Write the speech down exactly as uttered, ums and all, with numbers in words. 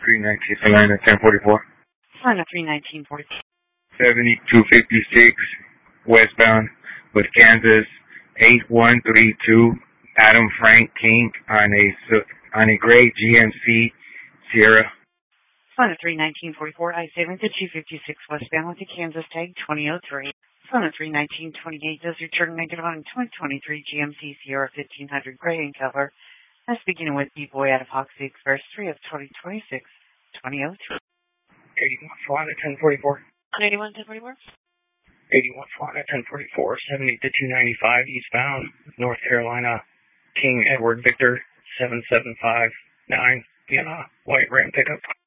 three nineteen, Atlanta, ten forty-four. Atlanta, three nineteen forty-four. seventy-two fifty-six, westbound with Kansas, eight one three two, Adam Frank King on a, on a gray G M C Sierra. Atlanta, three nineteen forty-four, I seventy-two fifty-six, westbound with the Kansas tag, twenty oh three. Atlanta, three nineteen twenty-eight, does return negative on twenty twenty-three G M C Sierra fifteen hundred gray in color. That's beginning with B-Boy out of Hoxie Express, three of twenty twenty-six, twenty oh two. eighty-one Atlanta, ten forty-four. eighty-one ten forty-four. eighty-one Atlanta, ten forty-four, seventy to two ninety-five, eastbound, North Carolina, King Edward Victor, seven seven five nine, Vienna, white Ram pickup.